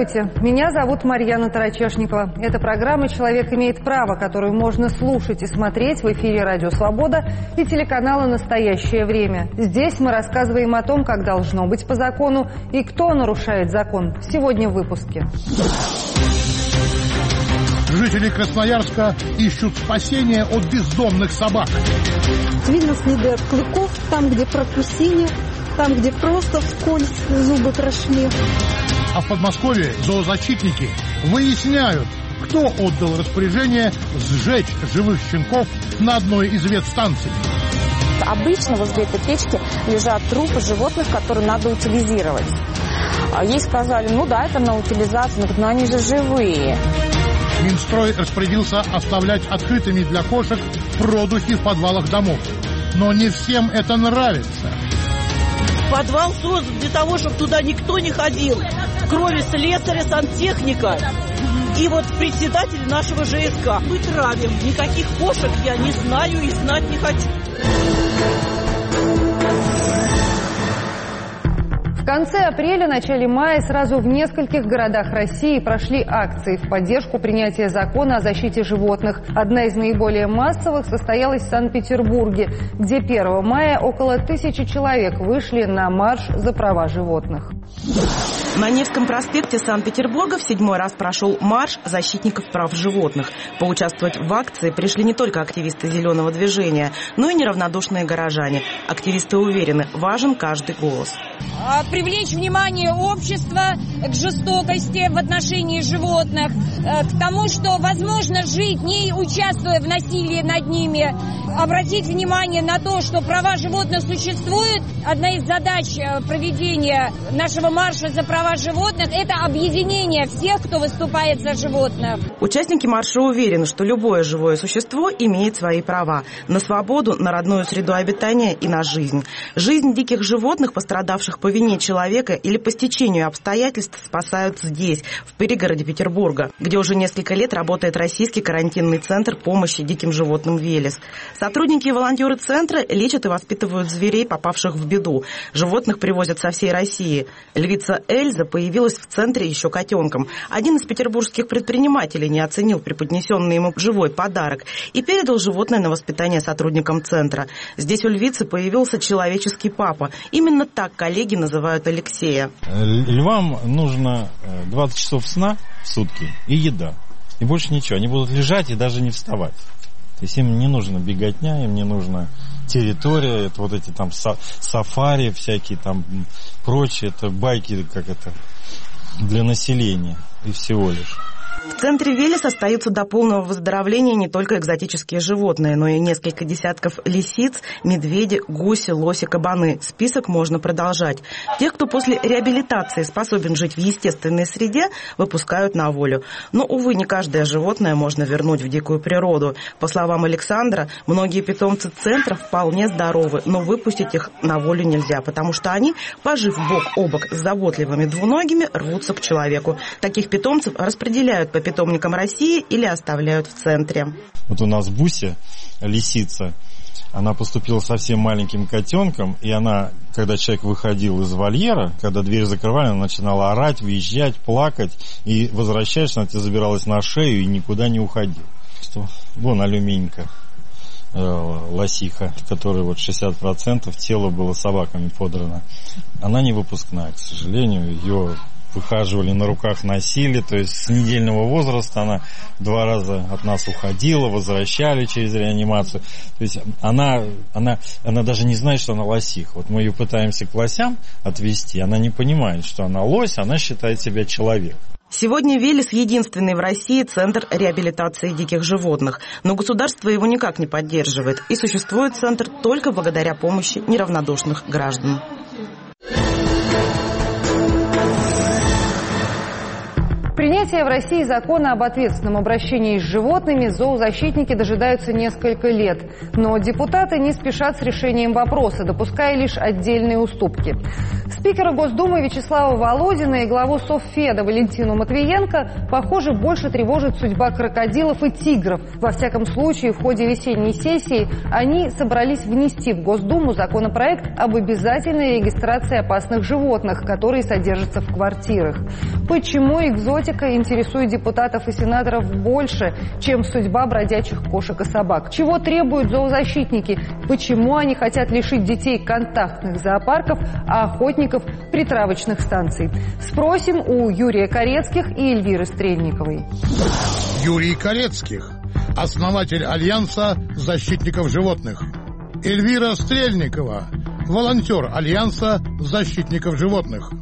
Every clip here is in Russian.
Здравствуйте, меня зовут Марьяна Тарачешникова. Это программа «Человек имеет право», которую можно слушать и смотреть в эфире «Радио Свобода» и телеканала «Настоящее время». Здесь мы рассказываем о том, как должно быть по закону и кто нарушает закон. Сегодня в выпуске. Жители Красноярска ищут спасения от бездомных собак. Видно следы от клыков, там, где прокусили, там, где просто вскользь зубы прошли. А в Подмосковье зоозащитники выясняют, кто отдал распоряжение сжечь живых щенков на одной из ветстанций. Обычно возле этой печки лежат трупы животных, которые надо утилизировать. Ей сказали, ну да, это на утилизацию, но они же живые. Минстрой распорядился оставлять открытыми для кошек продухи в подвалах домов. Но не всем это нравится. Подвал создан для того, чтобы туда никто не ходил. Кроме слесаря, сантехника и вот председатель нашего ЖСК. Мы травим. Никаких кошек я не знаю и знать не хочу. В конце апреля, начале мая сразу в нескольких городах России прошли акции в поддержку принятия закона о защите животных. Одна из наиболее массовых состоялась в Санкт-Петербурге, где 1 мая около 1000 человек вышли на марш за права животных. На Невском проспекте Санкт-Петербурга в 7-й раз прошел марш защитников прав животных. Поучаствовать в акции пришли не только активисты «Зеленого движения», но и неравнодушные горожане. Активисты уверены, важен каждый голос. Привлечь внимание общества к жестокости в отношении животных, к тому, что возможно жить, не участвуя в насилии над ними, обратить внимание на то, что права животных существуют. Одна из задач проведения нашего марша за права животных – это объединение всех, кто выступает за животных. Участники марша уверены, что любое живое существо имеет свои права на свободу, на родную среду обитания и на жизнь. Жизнь диких животных, пострадавших по вине человека или по стечению обстоятельств, спасают здесь, в пригороде Петербурга, где уже несколько лет работает российский карантинный центр помощи диким животным «Велес». Сотрудники и волонтеры центра лечат и воспитывают зверей, попавших в беду. Животных привозят со всей России. Львица Эльза появилась в центре еще котенком. Один из петербургских предпринимателей не оценил преподнесенный ему живой подарок и передал животное на воспитание сотрудникам центра. Здесь у львицы появился человеческий папа. Именно так коллеги называют Алексея. Львам нужно 20 часов сна в сутки и еда. И больше ничего. Они будут лежать и даже не вставать. То есть им не нужно беготня, им не нужна территория, это вот эти там сафари всякие там прочие, это байки, как это, для населения и всего лишь. В центре «Велес» остаются до полного выздоровления не только экзотические животные, но и несколько десятков лисиц, медведи, гуси, лоси, кабаны. Список можно продолжать. Тех, кто после реабилитации способен жить в естественной среде, выпускают на волю. Но, увы, не каждое животное можно вернуть в дикую природу. По словам Александра, многие питомцы центра вполне здоровы, но выпустить их на волю нельзя, потому что они, пожив бок о бок с заботливыми двуногими, рвутся к человеку. Таких питомцев распределяют по питомникам России или оставляют в центре. Вот у нас Буся, лисица, она поступила совсем маленьким котенком, и она, когда человек выходил из вольера, когда дверь закрывали, она начинала орать, выезжать, плакать, и возвращаешься, она тебя забиралась на шею и никуда не уходила. Вон алюминька, лосиха, которой вот 60% тела было собаками подрано. Она не выпускная, к сожалению, ее выхаживали на руках, носили, то есть с недельного возраста она 2 раза от нас уходила, возвращали через реанимацию. То есть она даже не знает, что она лосиха. Вот мы ее пытаемся к лосям отвести, она не понимает, что она лось, она считает себя человеком. Сегодня «Велес» — единственный в России центр реабилитации диких животных. Но государство его никак не поддерживает. И существует центр только благодаря помощи неравнодушных граждан. Принятия в России закона об ответственном обращении с животными зоозащитники дожидаются несколько лет. Но депутаты не спешат с решением вопроса, допуская лишь отдельные уступки. Спикера Госдумы Вячеслава Володина и главу Совфеда Валентину Матвиенко, похоже, больше тревожит судьба крокодилов и тигров. Во всяком случае, в ходе весенней сессии они собрались внести в Госдуму законопроект об обязательной регистрации опасных животных, которые содержатся в квартирах. Почему экзотика интересует депутатов и сенаторов больше, чем судьба бродячих кошек и собак? Чего требуют зоозащитники? Почему они хотят лишить детей контактных зоопарков, а охотников притравочных станций? Спросим у Юрия Корецких и Эльвиры Стрельниковой. Юрий Корецких, основатель Альянса защитников животных. Эльвира Стрельникова, волонтер Альянса защитников животных.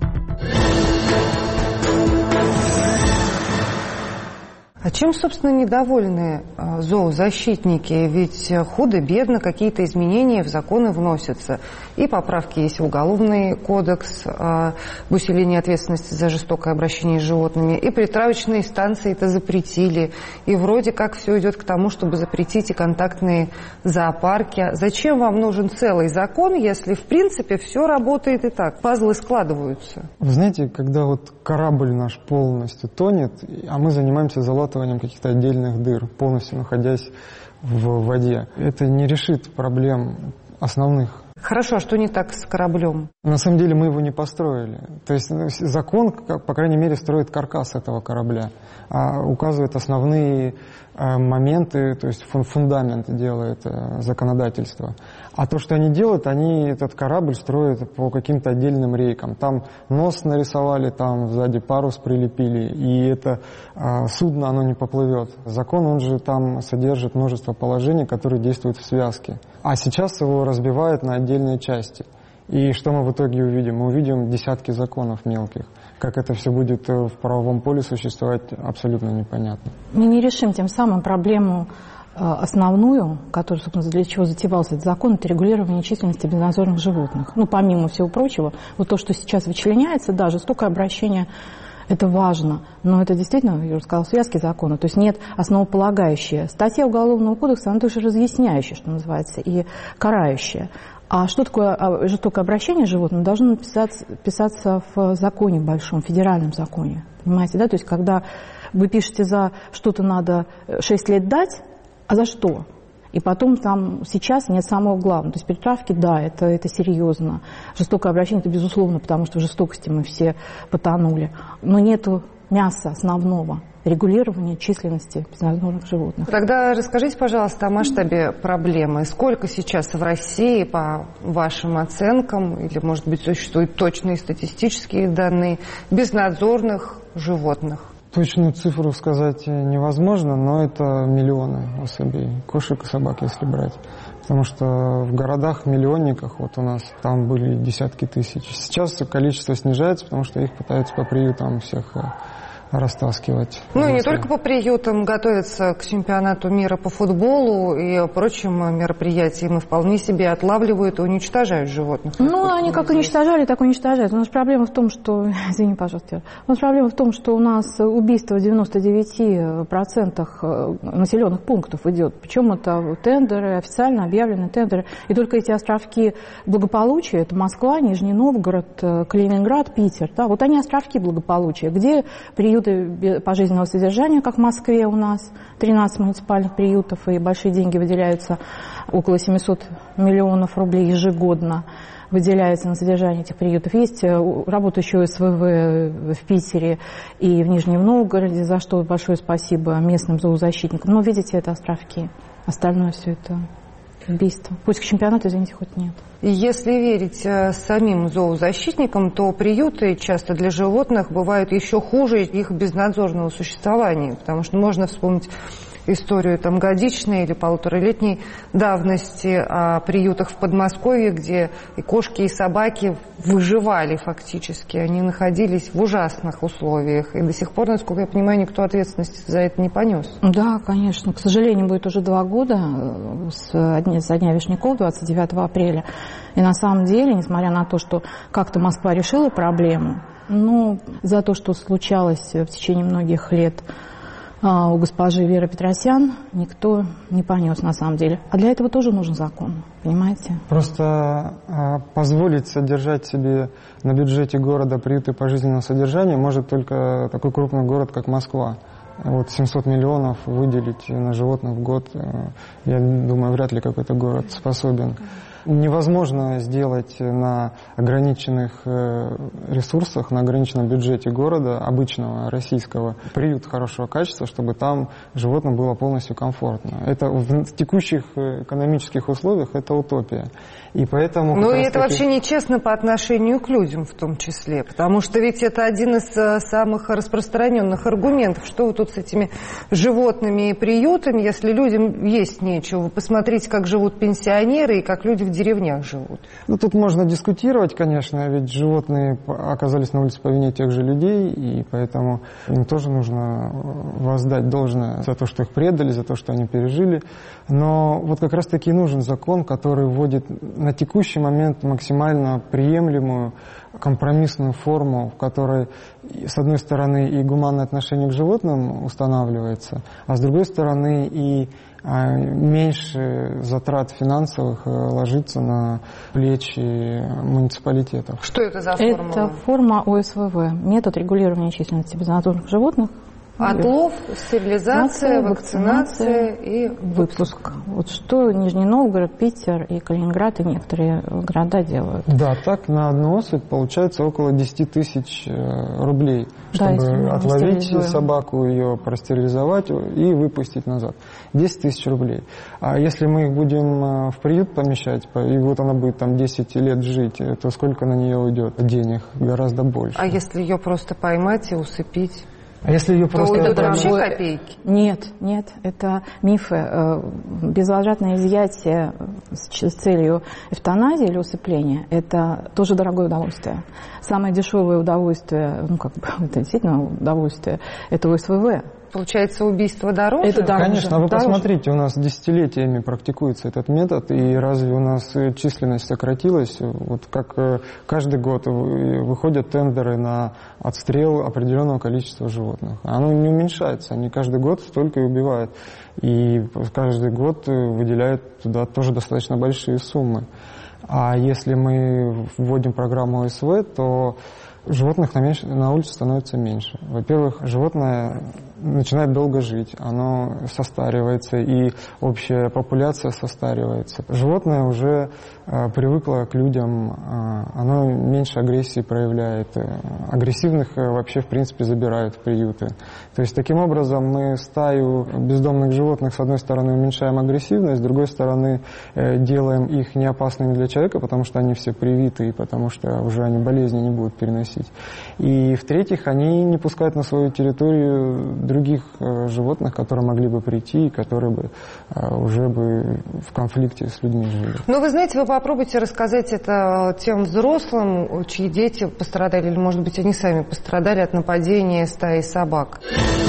А чем, собственно, недовольны зоозащитники? Ведь худо-бедно какие-то изменения в законы вносятся. И поправки есть в Уголовный кодекс об усилении ответственности за жестокое обращение с животными. И притравочные станции это запретили. И вроде как все идет к тому, чтобы запретить и контактные зоопарки. Зачем вам нужен целый закон, если, в принципе, все работает и так? Пазлы складываются. Вы знаете, когда вот корабль наш полностью тонет, а мы занимаемся залатыванием каких-то отдельных дыр, полностью находясь в воде, это не решит проблем основных. Хорошо, а что не так с кораблем? На самом деле мы его не построили. То есть закон, по крайней мере, строит каркас этого корабля, указывает основные моменты, то есть фундамент делает законодательство. А то, что они делают, они этот корабль строят по каким-то отдельным рейкам. Там нос нарисовали, там сзади парус прилепили, и это судно, оно не поплывет. Закон, он же там содержит множество положений, которые действуют в связке. А сейчас его разбивают на отдельные части. И что мы в итоге увидим? Мы увидим десятки законов мелких. Как это все будет в правовом поле существовать, абсолютно непонятно. Мы не решим тем самым проблему основную, которая, собственно, для чего затевался этот закон, это регулирование численности безнадзорных животных. Ну, помимо всего прочего, вот то, что сейчас вычленяется, да, жестокое обращение, это важно, но это действительно, я уже сказала, связки закона, то есть нет основополагающая. Статья Уголовного кодекса, она тоже разъясняющая, что называется, и карающая. А что такое жестокое обращение с животным, должно писаться в законе большом, федеральном законе. Понимаете, да? То есть когда вы пишете, за что-то надо 6 лет дать, а за что? И потом там сейчас нет самого главного. То есть притравки, да, это серьезно. Жестокое обращение, это безусловно, потому что в жестокости мы все потонули. Но нету мяса основного. Регулирование численности безнадзорных животных. Тогда расскажите, пожалуйста, о масштабе проблемы. Сколько сейчас в России, по вашим оценкам, или, может быть, существуют точные статистические данные, безнадзорных животных? Точную цифру сказать невозможно, но это миллионы особей, кошек и собак, если брать. Потому что в городах-миллионниках, вот у нас там были десятки тысяч. Сейчас количество снижается, потому что их пытаются по приютам всех растаскивать. Ну и не только по приютам, готовятся к чемпионату мира по футболу и прочим мероприятиям, и вполне себе отлавливают и уничтожают животных. Ну, они как уничтожали, так уничтожают. У нас проблема в том, что... Извини, пожалуйста. У нас проблема в том, что у нас убийство в 99% населенных пунктов идет. Причем это тендеры, официально объявленные тендеры. И только эти островки благополучия, это Москва, Нижний Новгород, Калининград, Питер. Да, вот они островки благополучия, где приюты пожизненного содержания, как в Москве у нас, 13 муниципальных приютов, и большие деньги выделяются, около 700 миллионов рублей ежегодно выделяется на содержание этих приютов. Есть работа еще СВВ в Питере и в Нижнем Новгороде, за что большое спасибо местным зоозащитникам. Но, видите, это островки. Остальное все это убийство. Пусть к чемпионату, извините, хоть нет. Если верить самим зоозащитникам, то приюты часто для животных бывают еще хуже их безнадзорного существования, потому что можно вспомнить историю там годичной или полуторалетней давности о приютах в Подмосковье, где и кошки, и собаки выживали фактически. Они находились в ужасных условиях. И до сих пор, насколько я понимаю, никто ответственности за это не понес. Да, конечно. К сожалению, будет уже 2 года со дня Вишняков, 29 апреля. И на самом деле, несмотря на то, что как-то Москва решила проблему, Ну, за то, что случалось в течение многих лет у госпожи Веры Петросян, никто не понес на самом деле. А для этого тоже нужен закон, понимаете? Просто позволить содержать себе на бюджете города приюты пожизненного содержания может только такой крупный город, как Москва. Вот 700 миллионов выделить на животных в год, я думаю, вряд ли какой-то город способен. Невозможно сделать на ограниченных ресурсах, на ограниченном бюджете города, обычного, российского, приют хорошего качества, чтобы там животным было полностью комфортно. Это в текущих экономических условиях это утопия. И поэтому... Ну и это вообще нечестно по отношению к людям в том числе, потому что ведь это один из самых распространенных аргументов, что вы тут с этими животными и приютами, если людям есть нечего. Вы посмотрите, как живут пенсионеры и как люди в деревнях живут. Ну, тут можно дискутировать, конечно, ведь животные оказались на улице по вине тех же людей, и поэтому им тоже нужно воздать должное за то, что их предали, за то, что они пережили. Но вот как раз-таки нужен закон, который вводит на текущий момент максимально приемлемую компромиссную форму, в которой, с одной стороны, и гуманное отношение к животным устанавливается, а с другой стороны, и меньше затрат финансовых ложится на плечи муниципалитетов. Что это за форма? Это форма ОСВВ, метод регулирования численности безнадзорных животных. Отлов, стерилизация, вакцинация и выпуск. Вот что Нижний Новгород, Питер и Калининград и некоторые города делают. Да, так на одну особь получается около 10 тысяч рублей, чтобы отловить собаку, ее простерилизовать и выпустить назад. 10 тысяч рублей. А если мы их будем в приют помещать, и вот она будет там 10 лет жить, то сколько на нее уйдет денег? Гораздо больше. А если ее просто поймать и усыпить? А если ее просто... То уйдут вообще копейки? Нет, это мифы. Безвозвратное изъятие с целью эвтаназии или усыпления – это тоже дорогое удовольствие. Самое дешевое удовольствие, это действительно удовольствие, это ОСВВ. Получается, убийство дороже? Это дороже. Конечно, вы посмотрите, у нас десятилетиями практикуется этот метод, и разве у нас численность сократилась? Вот как каждый год выходят тендеры на отстрел определенного количества животных. Оно не уменьшается, они каждый год столько и убивают. И каждый год выделяют туда тоже достаточно большие суммы. А если мы вводим программу ОСВ, то животных на улице становится меньше. Во-первых, животное начинает долго жить, оно состаривается, и общая популяция состаривается. Животное уже привыкло к людям, оно меньше агрессии проявляет. Агрессивных вообще, в принципе, забирают в приюты. То есть, таким образом, мы стаю бездомных животных, с одной стороны, уменьшаем агрессивность, с другой стороны, делаем их неопасными для человека, потому что они все привиты, и потому что уже они болезни не будут переносить. И, в-третьих, они не пускают на свою территорию других животных, которые могли бы прийти и которые бы уже бы в конфликте с людьми жили. Ну, вы знаете, вы попробуйте рассказать это тем взрослым, чьи дети пострадали, или, может быть, они сами пострадали от нападения стаи собак.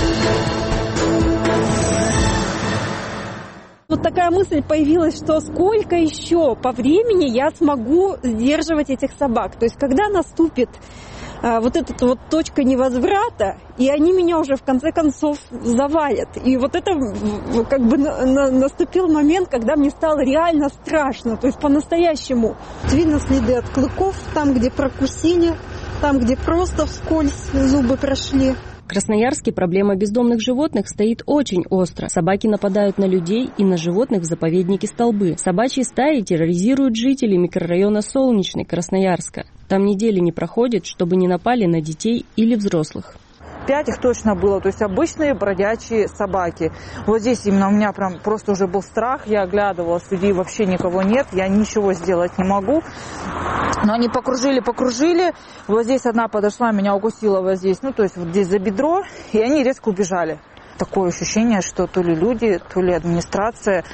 Вот такая мысль появилась, что сколько еще по времени я смогу сдерживать этих собак. То есть, когда наступит вот эта вот точка невозврата, и они меня уже в конце концов завалят. И вот это как бы наступил момент, когда мне стало реально страшно, то есть по-настоящему. Видно следы от клыков, там, где прокусили, там, где просто вскользь зубы прошли. В Красноярске проблема бездомных животных стоит очень остро. Собаки нападают на людей и на животных в заповеднике Столбы. Собачьи стаи терроризируют жителей микрорайона Солнечный Красноярска. Там недели не проходит, чтобы не напали на детей или взрослых. 5 их точно было, то есть обычные бродячие собаки. Вот здесь именно у меня прям просто уже был страх, я оглядывалась, людей вообще никого нет, я ничего сделать не могу. Но они покружили, вот здесь одна подошла, меня укусила вот здесь, то есть вот здесь за бедро, и они резко убежали. Такое ощущение, что то ли люди, то ли администрация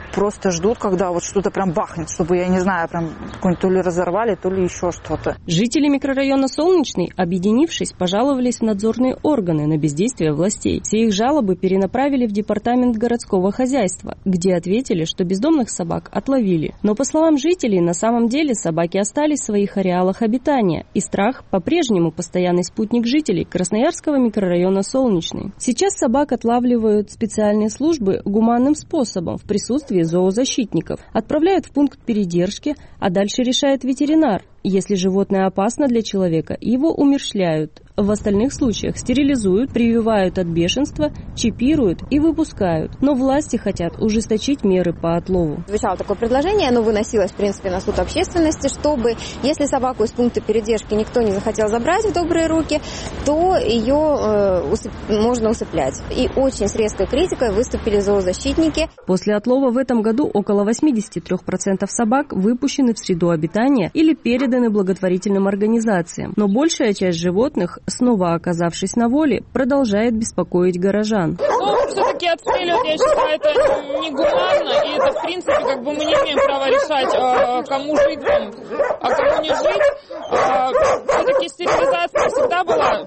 просто ждут, когда вот что-то прям бахнет, чтобы, я не знаю, прям какой-нибудь то ли разорвали, то ли еще что-то. Жители микрорайона Солнечный, объединившись, пожаловались в надзорные органы на бездействие властей. Все их жалобы перенаправили в департамент городского хозяйства, где ответили, что бездомных собак отловили. Но, по словам жителей, на самом деле собаки остались в своих ареалах обитания, и страх по-прежнему постоянный спутник жителей Красноярского микрорайона Солнечный. Сейчас собак отлавливают специальные службы гуманным способом в присутствии зоозащитников. Отправляют в пункт передержки, а дальше решает ветеринар. Если животное опасно для человека, его умерщвляют. В остальных случаях стерилизуют, прививают от бешенства, чипируют и выпускают. Но власти хотят ужесточить меры по отлову. Звучало такое предложение, оно выносилось, в принципе, на суд общественности, чтобы, если собаку из пункта передержки никто не захотел забрать в добрые руки, то ее можно усыплять. И очень с резкой критикой выступили зоозащитники. После отлова в этом году около 83% собак выпущены в среду обитания или переданы благотворительным организациям. Но большая часть животных, снова оказавшись на воле, продолжает беспокоить горожан. Все-таки отстреливать, я считаю, это негуманно, и это, в принципе, как бы мы не имеем права решать, кому жить там, а кому не жить. Все-таки стерилизация всегда была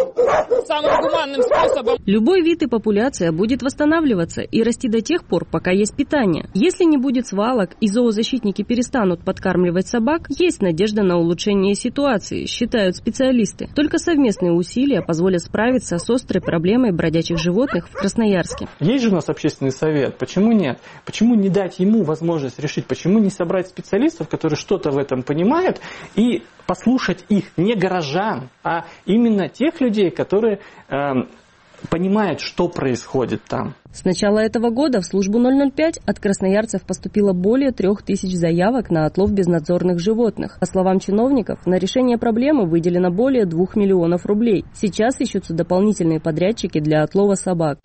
самым гуманным способом. Любой вид и популяция будет восстанавливаться и расти до тех пор, пока есть питание. Если не будет свалок и зоозащитники перестанут подкармливать собак, есть надежда на улучшение ситуации, считают специалисты. Только совместные усилия позволят справиться с острой проблемой бродячих животных в Красноярске. Есть же у нас общественный совет, почему нет? Почему не дать ему возможность решить? Почему не собрать специалистов, которые что-то в этом понимают, и послушать их, не горожан, а именно тех людей, которые понимают, что происходит там. С начала этого года в службу 005 от красноярцев поступило более 3000 заявок на отлов безнадзорных животных. По словам чиновников, на решение проблемы выделено более 2 миллионов рублей. Сейчас ищутся дополнительные подрядчики для отлова собак.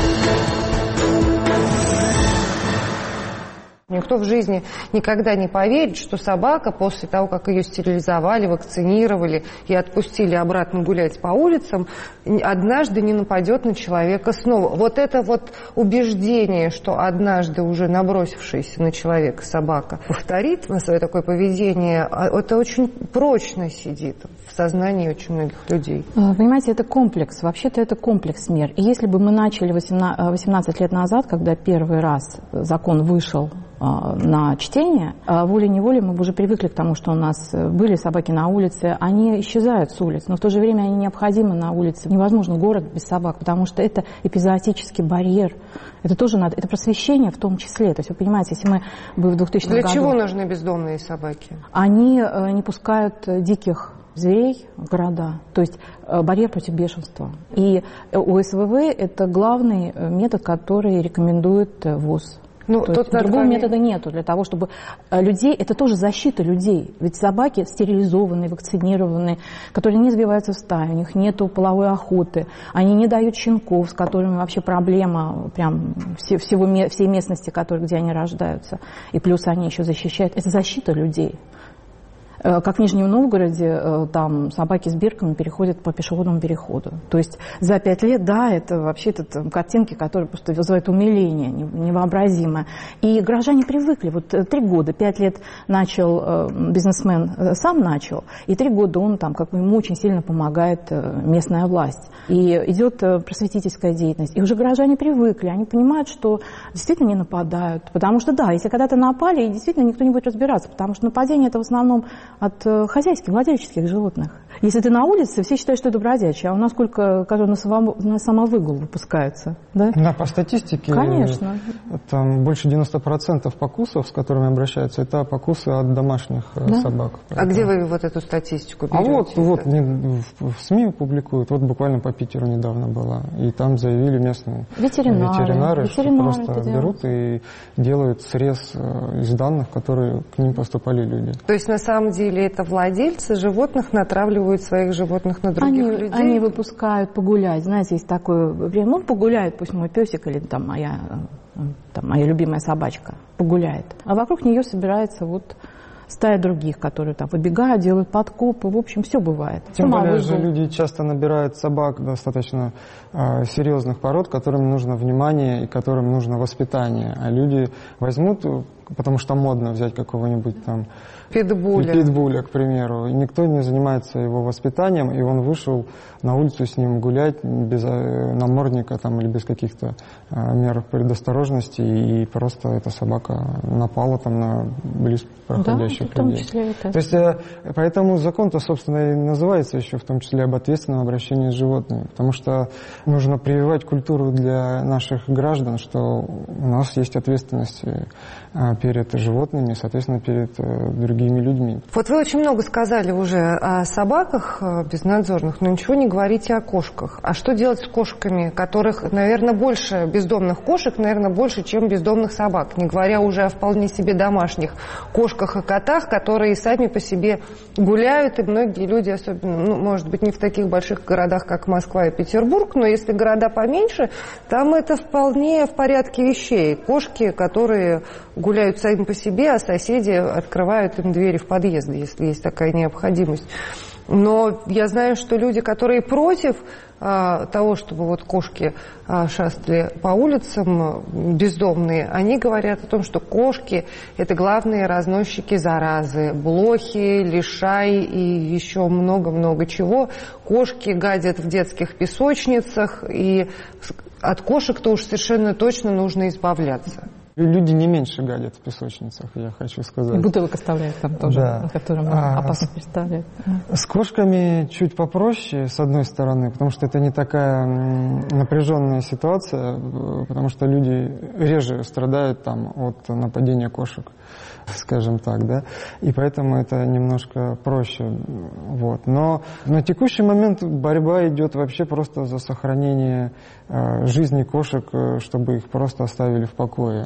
Никто в жизни никогда не поверит, что собака после того, как ее стерилизовали, вакцинировали и отпустили обратно гулять по улицам, однажды не нападет на человека снова. Вот это вот убеждение, что однажды уже набросившаяся на человека собака повторит на свое такое поведение, это очень прочно сидит в сознании очень многих людей. Понимаете, это комплекс. Вообще-то это комплекс мер. И если бы мы начали 18 лет назад, когда первый раз закон вышел на чтение, волей-неволей мы бы уже привыкли к тому, что у нас были собаки на улице, они исчезают с улиц, но в то же время они необходимы на улице. Невозможно город без собак, потому что это эпизоотический барьер. Это тоже надо, это просвещение в том числе. То есть вы понимаете, если мы бы в 2000 году... Для чего нужны бездомные собаки? Они не пускают диких зверей в города, то есть барьер против бешенства. И ОСВВ – это главный метод, который рекомендует ВОЗ. Ну, другого метода нету для того, чтобы людей, это тоже защита людей. Ведь собаки стерилизованные, вакцинированные, которые не сбиваются в стаю, у них нету половой охоты, они не дают щенков, с которыми вообще проблема прям всей местности, где они рождаются. И плюс они еще защищают. Это защита людей. Как в Нижнем Новгороде, там собаки с бирками переходят по пешеходному переходу. То есть за 5 лет, да, это вообще-то картинки, которые просто вызывают умиление невообразимое. И горожане привыкли. Вот 3 года, 5 лет начал бизнесмен, сам начал, и 3 года он там, как бы ему очень сильно помогает местная власть. И идет просветительская деятельность. И уже горожане привыкли, они понимают, что действительно не нападают. Потому что, да, если когда-то напали, и действительно никто не будет разбираться, потому что нападение это в основном от хозяйских, владельческих животных. Если ты на улице, все считают, что это бродячие, а у нас сколько, которые на самовыгул выпускаются. Да? Да, по статистике, конечно, там больше 90% покусов, с которыми обращаются, это покусы от домашних собак. А где вы вот эту статистику берете? А вот в СМИ публикуют, вот буквально по Питеру недавно была, и там заявили местные ветеринары что просто берут и делают срез из данных, которые к ним поступали люди. То есть на самом деле это владельцы животных натравливают своих животных на других людей? Они выпускают погулять. Знаете, есть такое время, ну погуляет, пусть мой песик или там моя любимая собачка погуляет. А вокруг нее собирается вот стая других, которые там выбегают, делают подкопы. В общем, все бывает. Тем более же люди часто набирают собак достаточно серьезных пород, которым нужно внимание и которым нужно воспитание. А люди возьмут, потому что модно взять какого-нибудь там питбуля, к примеру, и никто не занимается его воспитанием, и он вышел на улицу с ним гулять без намордника там, или без каких-то мер предосторожности, и просто эта собака напала там на близко проходящих людей. То есть, поэтому закон-то, собственно, и называется еще в том числе об ответственном обращении с животными, потому что нужно прививать культуру для наших граждан, что у нас есть ответственность перед животными, соответственно, перед другими людьми. Вот вы очень много сказали уже о собаках безнадзорных, но ничего не говорите о кошках. А что делать с кошками, которых, наверное, больше, бездомных кошек, наверное, больше, чем бездомных собак, не говоря уже о вполне себе домашних кошках и котах, которые сами по себе гуляют, и многие люди, особенно, может быть, не в таких больших городах, как Москва и Петербург, но если города поменьше, там это вполне в порядке вещей. Кошки, которые гуляют сами по себе, а соседи открывают им двери в подъезды, если есть такая необходимость. Но я знаю, что люди, которые против того, чтобы вот кошки шастали по улицам, бездомные, они говорят о том, что кошки – это главные разносчики заразы. Блохи, лишай и еще много-много чего. Кошки гадят в детских песочницах, и от кошек-то уж совершенно точно нужно избавляться. Люди не меньше гадят в песочницах, я хочу сказать. И бутылок оставляют там тоже, да, которые опасно представляют. С кошками чуть попроще, с одной стороны, потому что это не такая напряженная ситуация, потому что люди реже страдают там от нападения кошек, скажем так, да, и поэтому это немножко проще. Вот. Но на текущий момент борьба идет вообще просто за сохранение жизни кошек, чтобы их просто оставили в покое.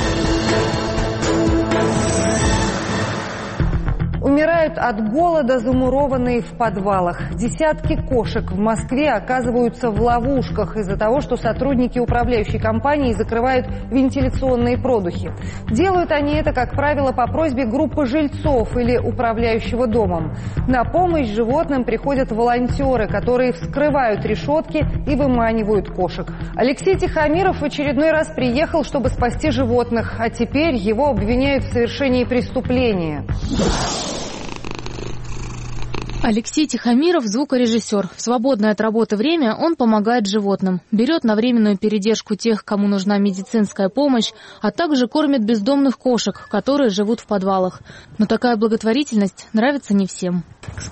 Умирают от голода, замурованные в подвалах. Десятки кошек в Москве оказываются в ловушках из-за того, что сотрудники управляющей компании закрывают вентиляционные продухи. Делают они это, как правило, по просьбе группы жильцов или управляющего домом. На помощь животным приходят волонтеры, которые вскрывают решетки и выманивают кошек. Алексей Тихомиров в очередной раз приехал, чтобы спасти животных, а теперь его обвиняют в совершении преступления. Алексей Тихомиров – звукорежиссер. В свободное от работы время он помогает животным. Берет на временную передержку тех, кому нужна медицинская помощь, а также кормит бездомных кошек, которые живут в подвалах. Но такая благотворительность нравится не всем.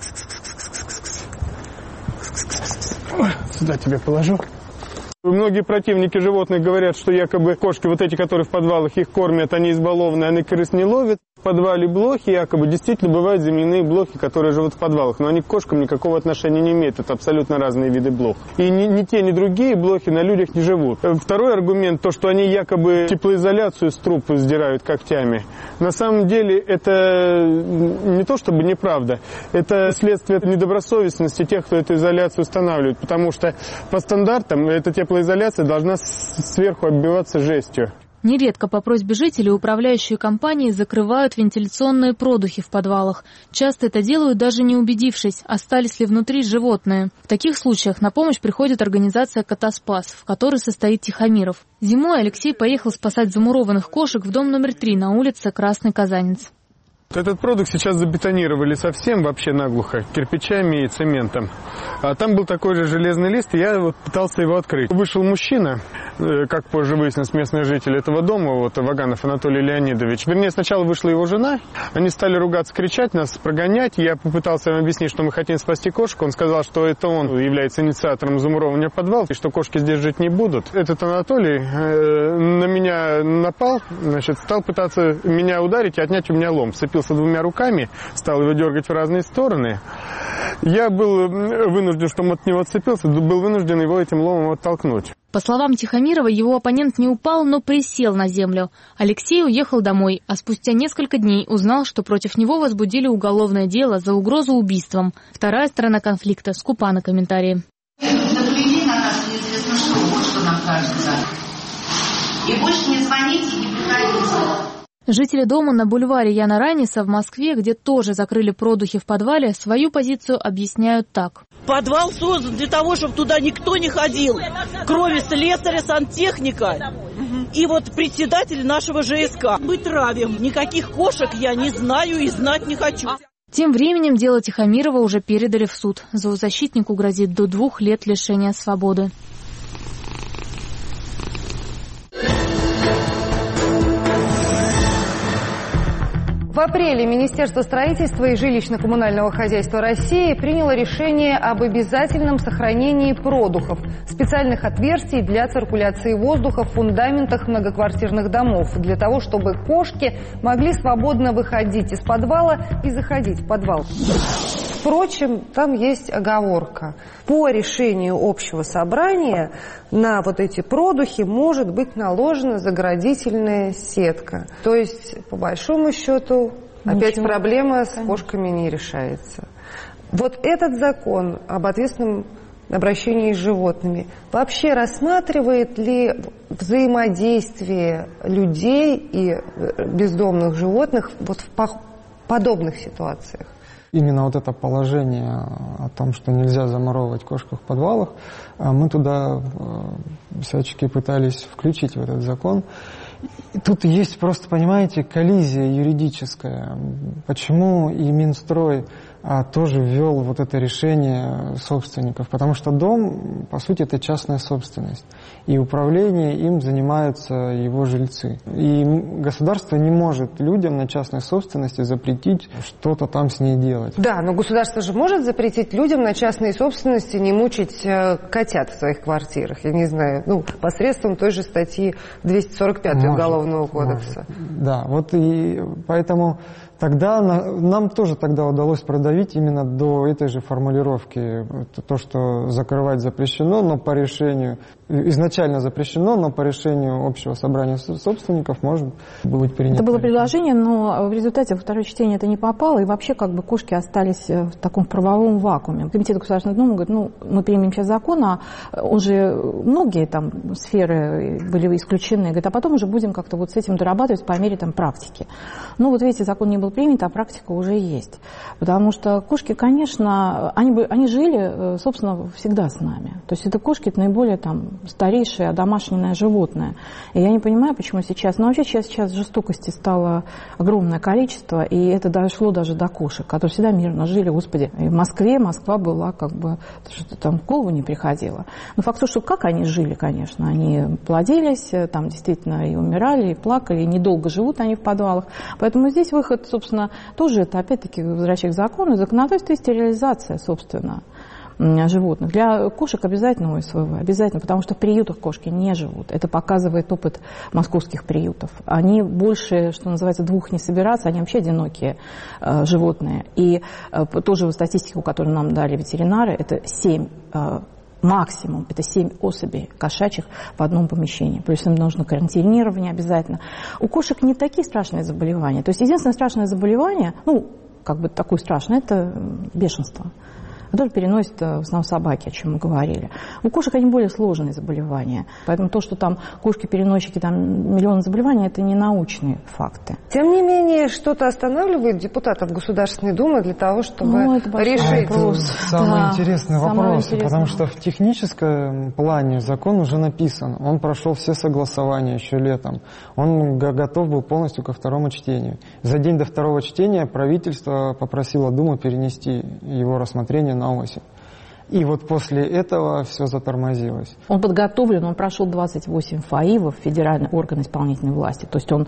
Сюда тебе положу. Многие противники животных говорят, что якобы кошки, вот эти, которые в подвалах, их кормят, они избалованные, они крыс не ловят. В подвале блохи, якобы, действительно бывают земляные блохи, которые живут в подвалах, но они к кошкам никакого отношения не имеют. Это абсолютно разные виды блох. И ни те, ни другие блохи на людях не живут. Второй аргумент, то, что они якобы теплоизоляцию с трупа сдирают когтями. На самом деле это не то чтобы неправда, это следствие недобросовестности тех, кто эту изоляцию устанавливает, потому что по стандартам эта теплоизоляция должна сверху оббиваться жестью. Нередко по просьбе жителей управляющие компании закрывают вентиляционные продухи в подвалах. Часто это делают, даже не убедившись, остались ли внутри животные. В таких случаях на помощь приходит организация «Котоспас», в которой состоит Тихомиров. Зимой Алексей поехал спасать замурованных кошек в дом номер 3 на улице Красный Казанец. Этот продукт сейчас забетонировали совсем вообще наглухо, кирпичами и цементом. А там был такой же железный лист, и я вот пытался его открыть. Вышел мужчина, как позже выяснилось, местный житель этого дома, вот Ваганов Анатолий Леонидович. Вернее, сначала вышла его жена, они стали ругаться, кричать, нас прогонять. Я попытался им объяснить, что мы хотим спасти кошек. Он сказал, что это он является инициатором замурования подвалов, и что кошки здесь жить не будут. Этот Анатолий на меня напал, значит, стал пытаться меня ударить и отнять у меня лом. Вцепился двумя руками, стал его дергать в разные стороны. Я был вынужден, что он от него отцепился, был вынужден его этим ломом оттолкнуть. По словам Тихомирова, его оппонент не упал, но присел на землю. Алексей уехал домой, а спустя несколько дней узнал, что против него возбудили уголовное дело за угрозу убийством. Вторая сторона конфликта скупа на комментарии. Наблюдение на нас неизвестно что, вот что нам кажется. И больше не звоните, не приходите. Жители дома на бульваре Яна Райниса в Москве, где тоже закрыли продухи в подвале, свою позицию объясняют так. Подвал создан для того, чтобы туда никто не ходил, кроме слесаря, сантехника и вот председателя нашего ЖСК. Мы травим. Никаких кошек я не знаю и знать не хочу. Тем временем дело Тихомирова уже передали в суд. Зоозащитнику грозит до 2 лет лишения свободы. В апреле Министерство строительства и жилищно-коммунального хозяйства России приняло решение об обязательном сохранении продухов, специальных отверстий для циркуляции воздуха в фундаментах многоквартирных домов, для того, чтобы кошки могли свободно выходить из подвала и заходить в подвал. Впрочем, там есть оговорка. По решению общего собрания на вот эти продухи может быть наложена заградительная сетка. То есть, по большому счету, опять проблема с кошками не решается. Вот этот закон об ответственном обращении с животными вообще рассматривает ли взаимодействие людей и бездомных животных вот в подобных ситуациях? Именно вот это положение о том, что нельзя замуровывать кошку в подвалах, мы туда всячески пытались включить в этот закон. И тут есть просто, понимаете, коллизия юридическая. Почему и Минстрой тоже ввел вот это решение собственников? Потому что дом, по сути, это частная собственность. И управление им занимаются его жильцы. И государство не может людям на частной собственности запретить что-то там с ней делать. Да, но государство же может запретить людям на частной собственности не мучить котят в своих квартирах, я не знаю, посредством той же статьи 245 Уголовного кодекса. Да, вот и поэтому тогда нам тоже тогда удалось продавить именно до этой же формулировки. То, что закрывать запрещено, но по решению, изначально запрещено, но по решению общего собрания собственников может быть принято. Это было предложение, но в результате во второе чтение это не попало, и вообще кошки остались в таком правовом вакууме. Комитет Государственного Дума говорит, мы примем сейчас закон, а уже многие там сферы были исключены, говорит, а потом уже будем как-то вот с этим дорабатывать по мере практики. Вот видите, закон не был принят, а практика уже есть. Потому что кошки, конечно, они жили, собственно, всегда с нами. То есть это кошки, это наиболее старейшее одомашненное животное. И я не понимаю, почему сейчас... вообще сейчас жестокости стало огромное количество, и это дошло даже до кошек, которые всегда мирно жили, господи. И в Москве, Москва была что-то там в голову не приходило. Но факт, что как они жили, конечно. Они плодились, там действительно и умирали, и плакали, и недолго живут они в подвалах. Поэтому здесь выход, собственно, тоже это, опять-таки, возвращаясь к закону, законодательство и стерилизация, собственно, животных. Для кошек обязательно ОСВВ, обязательно, потому что в приютах кошки не живут. Это показывает опыт московских приютов. Они больше, что называется, 2 не собираются, они вообще одинокие животные. И тоже статистику, которую нам дали ветеринары, это 7 максимум, это 7 особей кошачьих в одном помещении. Плюс им нужно карантинирование обязательно. У кошек не такие страшные заболевания. То есть единственное страшное заболевание, такое страшное, это бешенство, которое переносят в основном собаки, о чем мы говорили. У кошек они более сложные заболевания. Поэтому то, что там кошки-переносчики, миллионы заболеваний, это не научные факты. Тем не менее, что-то останавливает депутатов Государственной Думы для того, чтобы решить. Самый интересный вопрос, потому что в техническом плане закон уже написан. Он прошел все согласования еще летом. Он готов был полностью ко второму чтению. За день до второго чтения правительство попросило Думу перенести его рассмотрение на осень. И вот после этого все затормозилось. Он подготовлен, он прошел 28 ФАИВов, федеральный орган исполнительной власти. То есть он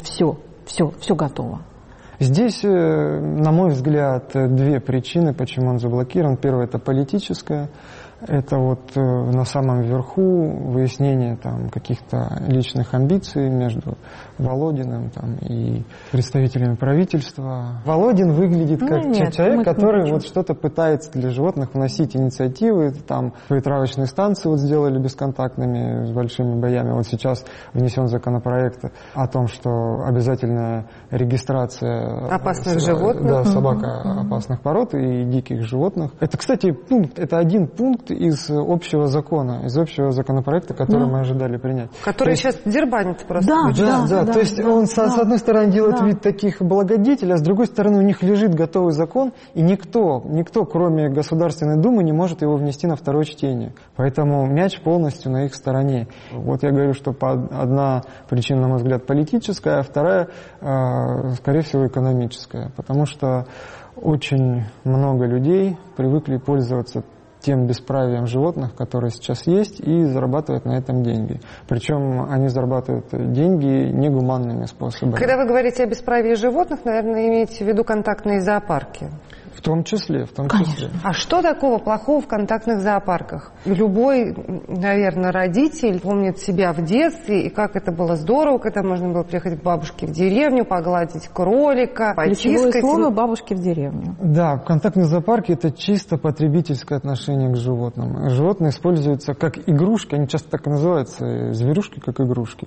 все готово. Здесь, на мой взгляд, 2 причины, почему он заблокирован. Первая – это политическая. Это на самом верху выяснение каких-то личных амбиций между Володиным и представителями правительства. Володин выглядит как человек, который что-то пытается для животных вносить инициативы. Свои травочные станции сделали бесконтактными с большими боями. Сейчас внесен законопроект о том, что обязательная регистрация опасных животных. Да, собак опасных пород и диких животных. Это, кстати, это один пункт из общего закона, из общего законопроекта, который мы ожидали принять. Который сейчас дербанит просто. Да. То есть он, с одной стороны, делает вид таких благодетелей, а с другой стороны, у них лежит готовый закон, и никто, кроме Государственной Думы, не может его внести на второе чтение. Поэтому мяч полностью на их стороне. Вот я говорю, что одна причина, на мой взгляд, политическая, а вторая, скорее всего, экономическая. Потому что очень много людей привыкли пользоваться тем бесправием животных, которые сейчас есть, и зарабатывать на этом деньги. Причем они зарабатывают деньги негуманными способами. Когда вы говорите о бесправии животных, наверное, имеете в виду контактные зоопарки? В том числе. А что такого плохого в контактных зоопарках? Любой, наверное, родитель помнит себя в детстве, и как это было здорово, когда можно было приехать к бабушке в деревню, погладить кролика, ключевое слово бабушки в деревню. Да, в контактном зоопарке это чисто потребительское отношение к животным. Животные используются как игрушки, они часто так и называются, зверюшки как игрушки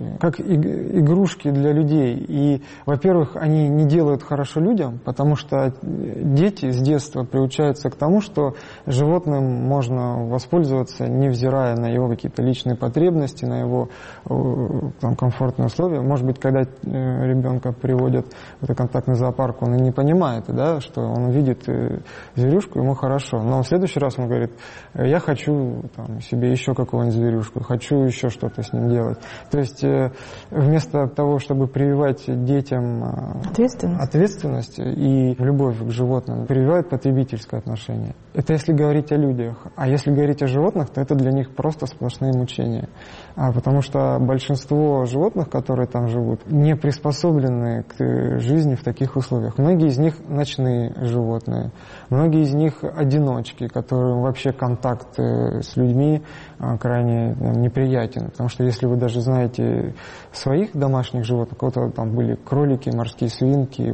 для людей. И, во-первых, они не делают хорошо людям, потому что дети с детства приучаются к тому, что животным можно воспользоваться, невзирая на его какие-то личные потребности, на его комфортные условия. Может быть, когда ребенка приводят в этот контактный зоопарк, он и не понимает, да, что он увидит зверюшку, ему хорошо. Но в следующий раз он говорит: я хочу себе еще какого-нибудь зверюшку, хочу еще что-то с ним делать. То есть вместо того, чтобы прививать детям ответственность и любовь к животным, прививают потребительское отношение. Это если говорить о людях. А если говорить о животных, то это для них просто сплошные мучения. Потому что большинство животных, которые там живут, не приспособлены к жизни в таких условиях. Многие из них ночные животные, многие из них одиночки, которым вообще контакт с людьми крайне неприятен. Потому что если вы даже знаете своих домашних животных, у кого-то там были кролики, морские свинки,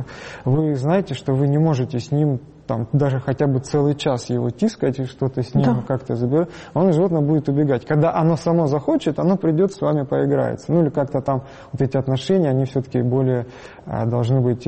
вы знаете, что вы не можете с ним даже хотя бы целый час его тискать и что-то с ним как-то забирать, животное будет убегать. Когда оно само захочет, оно придет с вами поиграется. Или как-то эти отношения, они все-таки более должны быть...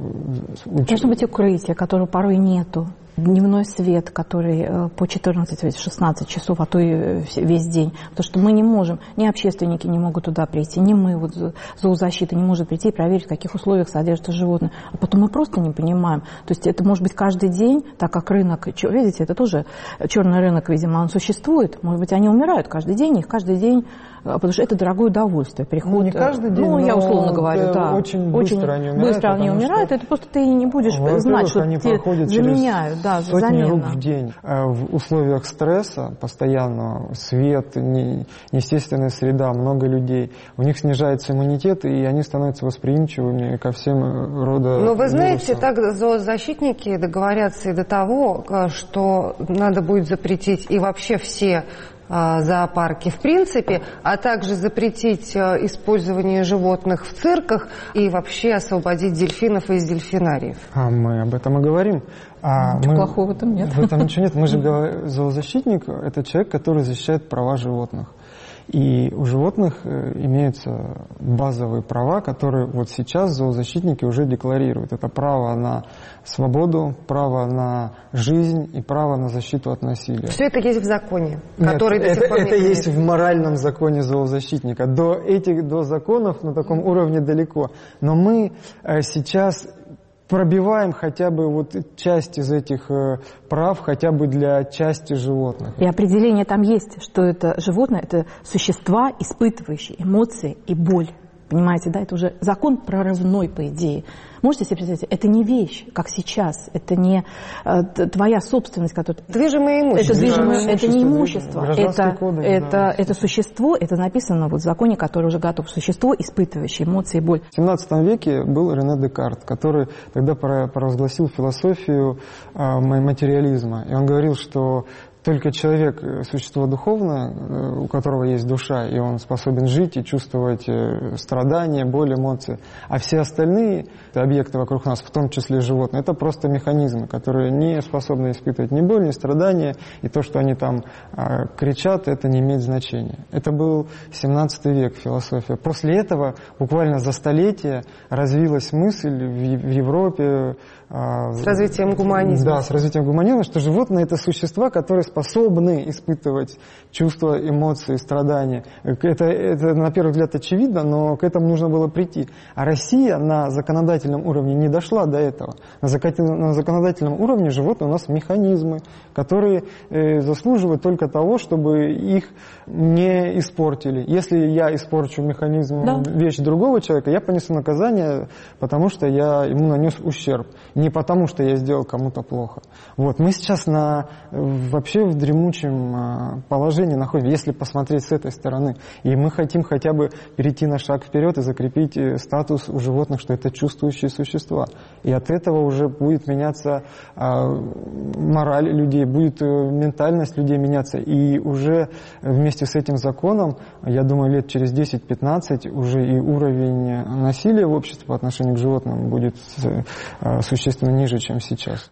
Должно быть укрытие, которого порой нету. Дневной свет, который по 14-16 часов, а то и весь день. Потому что мы не можем, ни общественники не могут туда прийти, ни мы, зоозащита не может прийти и проверить, в каких условиях содержатся животные. А потом мы просто не понимаем. То есть это может быть каждый день, так как рынок, видите, это тоже черный рынок, видимо, он существует. Может быть, они умирают каждый день, их каждый день, потому что это дорогое удовольствие. Приход, не каждый день, я условно говорю, очень быстро они умирают. Это просто ты не будешь знать, что тебе заменяют. Сотни рук в день. В условиях стресса, постоянного, свет, неестественная среда, много людей, у них снижается иммунитет, и они становятся восприимчивыми ко всем рода Но вы знаете, вирусам. так зоозащитники договорятся и до того, что надо будет запретить и вообще все зоопарки в принципе, а также запретить использование животных в цирках и вообще освободить дельфинов из дельфинариев. Мы об этом и говорим. Плохого в этом нет. В этом ничего нет. Мы же говорим, зоозащитник – это человек, который защищает права животных. И у животных имеются базовые права, которые сейчас зоозащитники уже декларируют. Это право на свободу, право на жизнь и право на защиту от насилия. Все это есть в законе, который до сих пор это есть в моральном законе зоозащитника. До законов на таком уровне далеко. Но мы сейчас пробиваем хотя бы часть из этих прав, хотя бы для части животных. И определение там есть, что это животное, это существа, испытывающие эмоции и боль. Понимаете, да? Это уже закон прорывной, по идее. Можете себе представить, это не вещь, как сейчас, это не твоя собственность, которая... Движимое имущество. Это не имущество, это существо, это написано в законе, который уже готов. Существо, испытывающее эмоции и боль. В 17 веке был Рене Декарт, который тогда провозгласил философию материализма. И он говорил, что только человек – существо духовное, у которого есть душа, и он способен жить и чувствовать страдания, боль, эмоции. А все остальные объекты вокруг нас, в том числе животные, это просто механизмы, которые не способны испытывать ни боль, ни страдания, и то, что они там кричат, это не имеет значения. Это был 17 век, философия. После этого, буквально за столетие, развилась мысль в Европе, с развитием гуманизма. Да, с развитием гуманизма, что животные – это существа, которые способны испытывать чувства, эмоции, страдания. Это на первый взгляд очевидно, но к этому нужно было прийти. А Россия на законодательном уровне не дошла до этого. На законодательном уровне животные у нас механизмы, которые заслуживают только того, чтобы их не испортили. Если я испорчу механизм, вещь другого человека, я понесу наказание, потому что я ему нанес ущерб. Не потому, что я сделал кому-то плохо. Вот. Мы сейчас вообще в дремучем положении находимся, если посмотреть с этой стороны. И мы хотим хотя бы перейти на шаг вперед и закрепить статус у животных, что это чувствующие существа. И от этого уже будет меняться мораль людей, будет ментальность людей меняться. И уже вместе с этим законом, я думаю, лет через 10-15 уже и уровень насилия в обществе по отношению к животным будет существенно ниже, чем сейчас.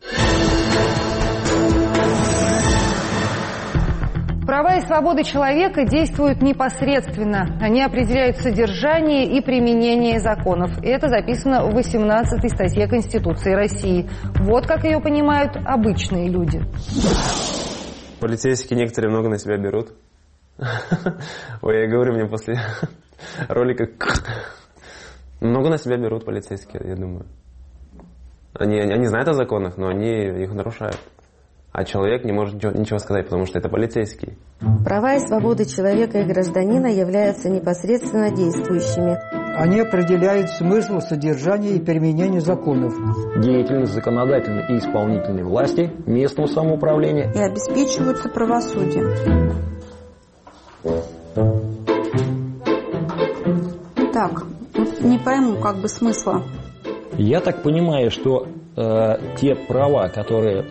Права и свободы человека действуют непосредственно. Они определяют содержание и применение законов. И это записано в 18-й статье Конституции России. Вот как ее понимают обычные люди. Полицейские некоторые много на себя берут. Ой, я говорю, мне после ролика... Много на себя берут полицейские, я думаю. Они знают о законах, но они их нарушают. А человек не может ничего сказать, потому что это полицейский. Права и свободы человека и гражданина являются непосредственно действующими. Они определяют смысл, содержание и применение законов. Деятельность законодательной и исполнительной власти, местного самоуправления. И обеспечиваются правосудием. Так, не пойму смысла. Я так понимаю, что те права, которые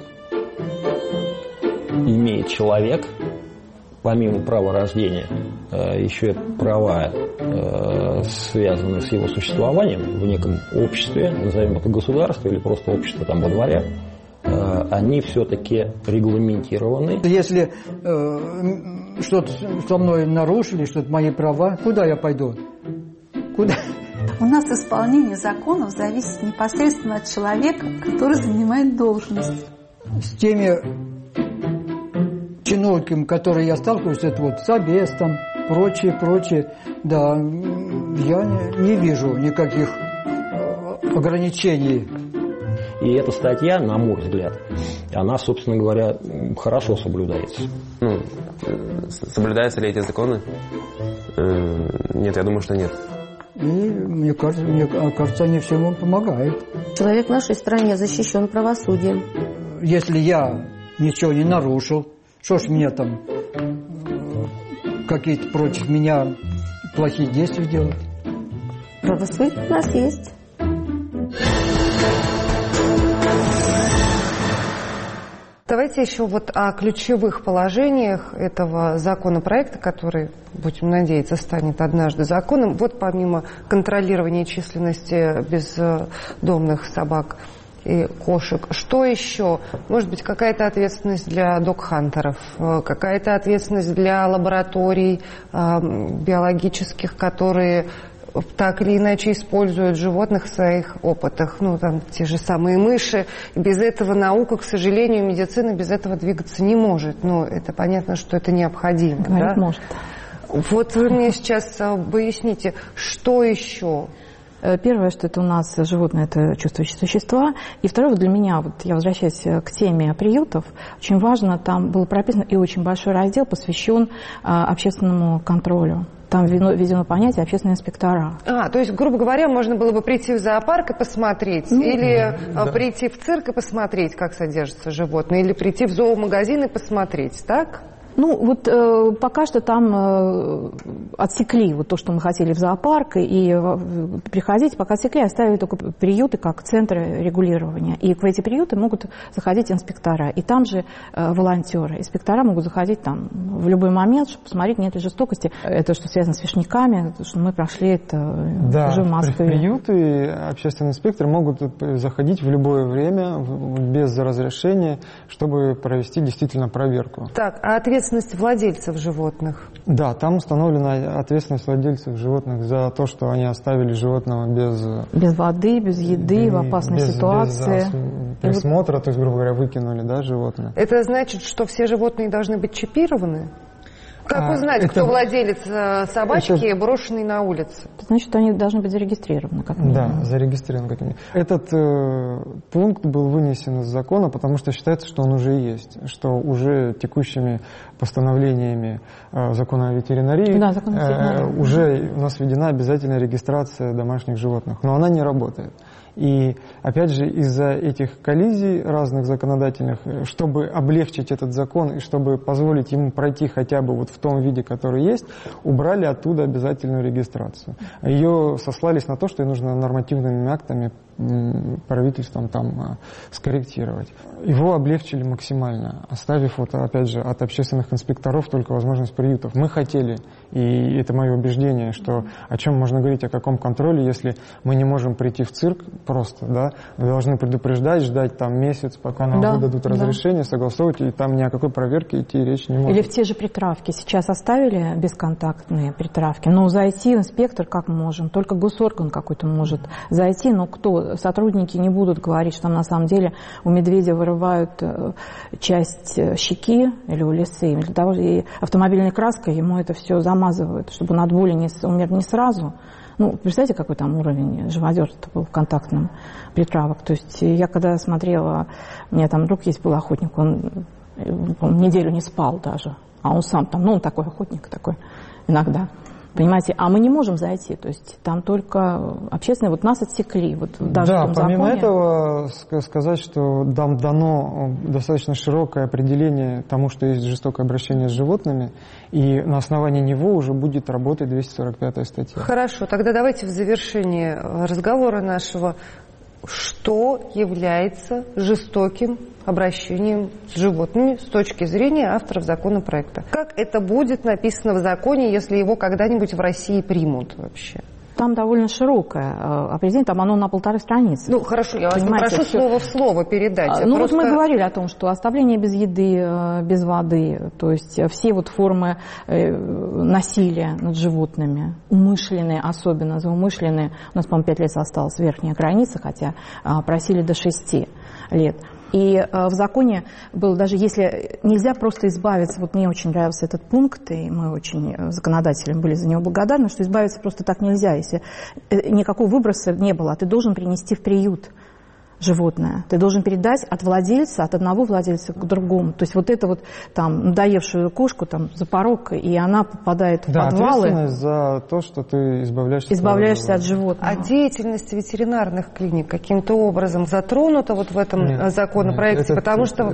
имеет человек, помимо права рождения, еще и права, связанные с его существованием в неком обществе, назовем это государство или просто общество там во дворе, они все-таки регламентированы. Если что-то со мной нарушили, что-то мои права, куда я пойду? Куда? У нас исполнение законов зависит непосредственно от человека, который занимает должность. С теми чиновниками, которые я сталкиваюсь, это вот собес, там, прочее, да, я не вижу никаких ограничений. И эта статья, на мой взгляд, она, собственно говоря, хорошо соблюдается. Соблюдаются ли эти законы? Нет, я думаю, что нет. И мне кажется, они всему помогают. Человек в нашей стране защищен правосудием. Если я ничего не нарушил, что ж мне там какие-то против меня плохие действия делать? Правосудие у нас есть. Давайте еще о ключевых положениях этого законопроекта, который, будем надеяться, станет однажды законом. Вот помимо контролирования численности бездомных собак и кошек, что еще? Может быть, какая-то ответственность для дог-хантеров, какая-то ответственность для лабораторий биологических, которые так или иначе используют животных в своих опытах. Те же самые мыши. Без этого наука, к сожалению, медицина без этого двигаться не может. Это понятно, что это необходимо. Говорит, может. Вот вы мне сейчас поясните, что еще? Первое, что это у нас животные, это чувствующие существа. И второе, для меня, я возвращаюсь к теме приютов, очень важно, там было прописано и очень большой раздел посвящен общественному контролю. Там введено понятие общественные инспектора. То есть, грубо говоря, можно было бы прийти в зоопарк и посмотреть, или прийти в цирк и посмотреть, как содержатся животные, или прийти в зоомагазин и посмотреть, так? Пока что там отсекли то, что мы хотели в зоопарк, и приходить, пока отсекли, оставили только приюты как центры регулирования. И в эти приюты могут заходить инспектора, и там же волонтеры. Инспектора могут заходить там в любой момент, чтобы посмотреть, нет ли жестокости. Это что связано с вишняками, что мы прошли это уже в Москве. Приюты, общественные инспекторы могут заходить в любое время, без разрешения, чтобы провести действительно проверку. Так, а ответственность ответственность владельцев животных? Да, там установлена ответственность владельцев животных за то, что они оставили животного без воды, без еды, в опасной ситуации. Без присмотра, то есть, грубо говоря, выкинули, да, животное. Это значит, что все животные должны быть чипированы? Как узнать, кто владелец собачки, брошенной на улице? Значит, они должны быть зарегистрированы, как минимум. Да, зарегистрированы как минимум. Этот пункт был вынесен из закона, потому что считается, что он уже есть, что уже текущими постановлениями закона о ветеринарии уже у нас введена обязательная регистрация домашних животных, но она не работает. И, опять же, из-за этих коллизий разных законодательных, чтобы облегчить этот закон и чтобы позволить ему пройти хотя бы вот в том виде, который есть, убрали оттуда обязательную регистрацию. Ее сослались на то, что ее нужно нормативными актами правительством там скорректировать. Его облегчили максимально, оставив, вот, опять же, от общественных инспекторов только возможность приютов. Мы хотели, и это мое убеждение, что о чем можно говорить, о каком контроле, если мы не можем прийти в цирк просто, да, мы должны предупреждать, ждать там месяц, пока нам выдадут разрешение, согласовывать, и там ни о какой проверке идти речь не может. Или в те же притравки. Сейчас оставили бесконтактные притравки, но зайти инспектор как мы можем, только госорган какой-то может зайти, но кто? Сотрудники не будут говорить, что на самом деле у медведя вырывают часть щеки или у лисы. Для того, и автомобильной краской ему это все замазывают, чтобы он от боли не умер не сразу. Ну, представляете, какой там уровень живодерства был в контактном притравок. То есть я когда смотрела, у меня там друг есть был охотник, он неделю не спал даже, а он сам там, ну, он такой охотник такой иногда. Понимаете, а мы не можем зайти, то есть там только общественные, вот нас отсекли. Вот даже да, в том помимо законе... этого сказать, что там дано достаточно широкое определение тому, что есть жестокое обращение с животными, и на основании него уже будет работать 245-я статья. Хорошо, тогда давайте в завершении разговора нашего, что является жестоким обращением с животными с точки зрения авторов законопроекта. Как это будет написано в законе, если его когда-нибудь в России примут вообще? Там довольно широкое определение, там оно на 1,5 страницы. Ну, хорошо, я вас попрошу слово в слово передать. Ну, просто... вот мы говорили о том, что оставление без еды, без воды, то есть все вот формы насилия над животными, умышленные, особенно заумышленные, у нас, по-моему, 5 лет осталась верхняя граница, хотя просили до 6 лет. И в законе было, даже если нельзя просто избавиться, вот мне очень нравился этот пункт, и мы очень законодателям были за него благодарны, что избавиться просто так нельзя, если никакого выброса не было, ты должен принести в приют животное. Ты должен передать от владельца, от одного владельца к другому. То есть вот это вот там надоевшую кошку там за порог, и она попадает в подвалы. Ответственность за то, что ты избавляешься от животного. А деятельность ветеринарных клиник каким-то образом затронута вот в этом законопроекте? Потому что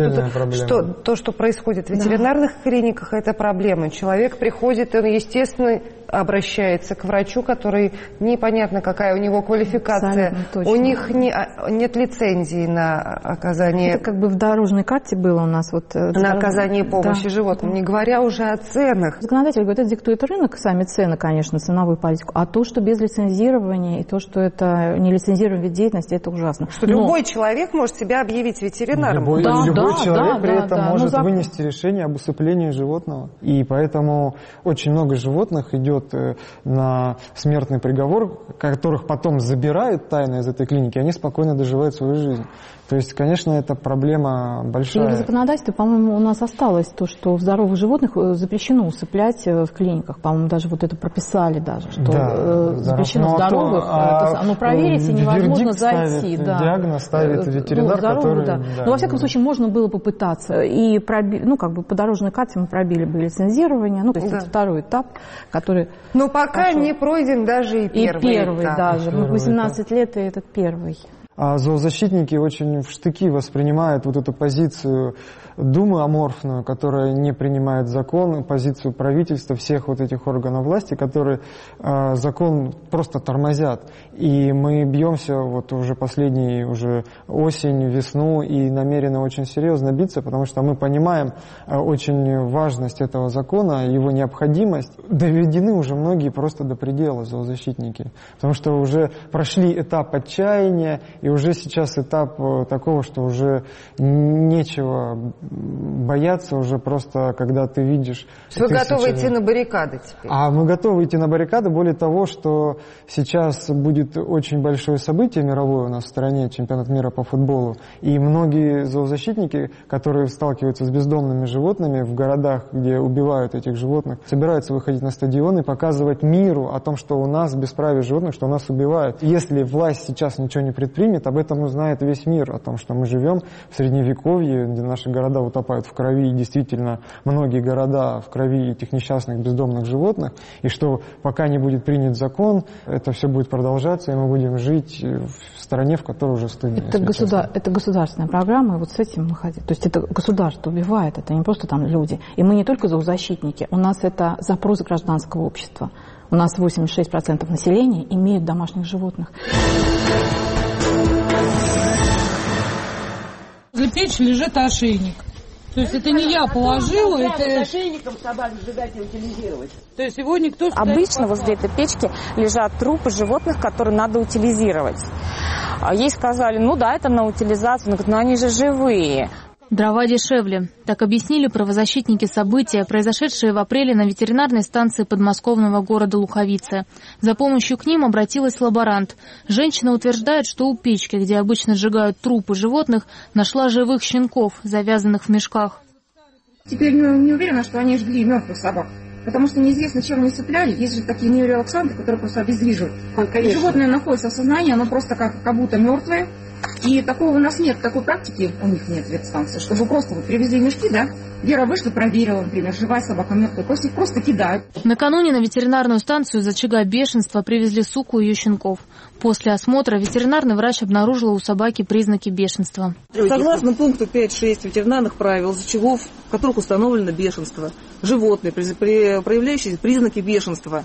то, что происходит в ветеринарных клиниках, это проблема. Человек приходит, он, естественно, обращается к врачу, который непонятно, какая у него квалификация. У них нет лицензии на оказание... Это как бы в дорожной карте было у нас. Вот, на оказание помощи животным, не говоря уже о ценах. Законодатель говорит, это диктует рынок, сами цены, конечно, ценовую политику. А то, что без лицензирования, и то, что это не лицензируемый вид деятельности, это ужасно. Что любой человек может себя объявить ветеринаром. Любой человек при этом может вынести решение об усыплении животного. И поэтому очень много животных идет на смертный приговор, которых потом забирают тайно из этой клиники, они спокойно доживают свою жизнь. То есть, конечно, это проблема большая. И в законодательстве, по-моему, у нас осталось то, что в здоровых животных запрещено усыплять в клиниках. По-моему, даже вот это прописали даже, что запрещено здоровых. Но проверить невозможно зайти. Диагноз ставит ветеринар, который... Но, во всяком случае, можно было попытаться. И по дорожной карте мы пробили бы лицензирование. То есть это второй этап, который... Но пока не пройден даже и первый этап. Даже. 18 лет и этот первый. А зоозащитники очень в штыки воспринимают вот эту позицию Думы аморфную, которая не принимает закон, позицию правительства, всех вот этих органов власти, которые закон просто тормозят. И мы бьемся вот уже уже осень, весну, и намерены очень серьезно биться, потому что мы понимаем очень важность этого закона, его необходимость. Доведены уже многие просто до предела зоозащитники, потому что уже прошли этап отчаяния, и И уже сейчас этап такого, что уже нечего бояться, уже просто, когда ты видишь... Вы готовы идти на баррикады теперь? А мы готовы идти на баррикады, более того, что сейчас будет очень большое событие мировое у нас в стране, чемпионат мира по футболу, и многие зоозащитники, которые сталкиваются с бездомными животными в городах, где убивают этих животных, собираются выходить на стадион и показывать миру о том, что у нас бесправие животных, что нас убивают. Если власть сейчас ничего не предпримет, об этом узнает весь мир, о том, что мы живем в Средневековье, где наши города утопают в крови, и действительно многие города в крови этих несчастных бездомных животных, и что пока не будет принят закон, это все будет продолжаться, и мы будем жить в стране, в которой уже стыдно. Это государственная программа, и вот с этим мы хотим. То есть это государство убивает, это не просто там люди. И мы не только зоозащитники, у нас это запрос гражданского общества. У нас 86% населения имеют домашних животных. Возле печи лежит ошейник. То есть это не я положила, это... ошейником собак сжигать и утилизировать. То есть его никто... Обычно возле этой печки лежат трупы животных, которые надо утилизировать. Ей сказали, ну да, это на утилизацию, но они же живые. Дрова дешевле. Так объяснили правозащитники события, произошедшие в апреле на ветеринарной станции подмосковного города Луховицы. За помощью к ним обратилась лаборант. Женщина утверждает, что у печки, где обычно сжигают трупы животных, нашла живых щенков, завязанных в мешках. Теперь не уверена, что они жгли мертвых собак. Потому что неизвестно, чем они цепляли. Есть же такие нейрорелаксанты, которые просто обездвиживают. И животное находится в сознании, оно просто как будто мертвое. И такого у нас нет, такой практики у них нет в ветстанции, чтобы просто вот привезли мешки, да, Вера вышла, проверила, например, живая собака, мертвая, просто кидают. Накануне на ветеринарную станцию из очага бешенства привезли суку и ее щенков. После осмотра ветеринарный врач обнаружила у собаки признаки бешенства. Согласно пункту 5.6 ветеринарных правил, из очагов, в которых установлено бешенство, животные, проявляющие признаки бешенства,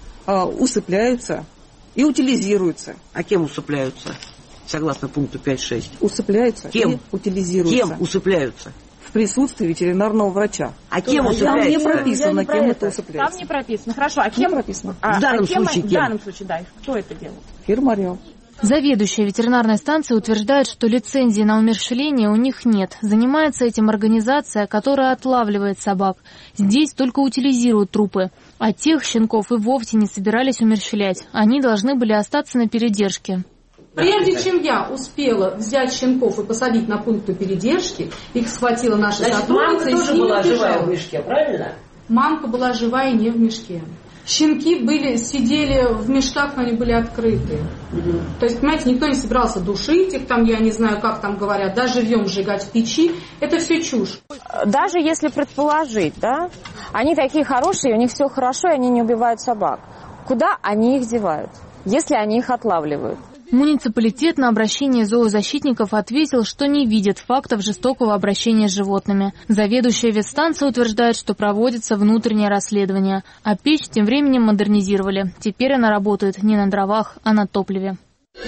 усыпляются и утилизируются. А кем усыпляются? Согласно пункту 5.6. Усыпляются и утилизируются. Кем усыпляются? В присутствии ветеринарного врача. А кем усыпляются? Там не прописано, кем это усыпляется. Там не прописано. Хорошо, а кем прописано? В данном случае кем? В данном случае, да. Кто это делает? Фермарем. Заведующая ветеринарной станции утверждает, что лицензии на умерщвление у них нет. Занимается этим организация, которая отлавливает собак. Здесь только утилизируют трупы. А тех щенков и вовсе не собирались умерщвлять. Они должны были остаться на передержке. Прежде чем я успела взять щенков и посадить на пункты передержки, их схватила наша сотрудница и с ними была бежала. живая в мешке, правильно? Мамка была живая и не в мешке. Щенки сидели в мешках, но они были открыты. То есть, понимаете, никто не собирался душить их, там, я не знаю, как там говорят, да, живьем сжигать в печи. Это все чушь. Даже если предположить, да, они такие хорошие, у них все хорошо, и они не убивают собак. Куда они их девают, если они их отлавливают? Муниципалитет на обращение зоозащитников ответил, что не видит фактов жестокого обращения с животными. Заведующая ветстанции утверждает, что проводится внутреннее расследование, а печь тем временем модернизировали. Теперь она работает не на дровах, а на топливе.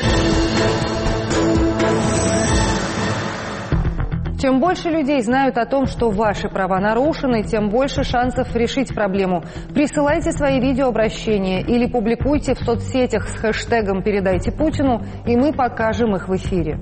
Чем больше людей знают о том, что ваши права нарушены, тем больше шансов решить проблему. Присылайте свои видеообращения или публикуйте в соцсетях с хэштегом «Передайте Путину», и мы покажем их в эфире.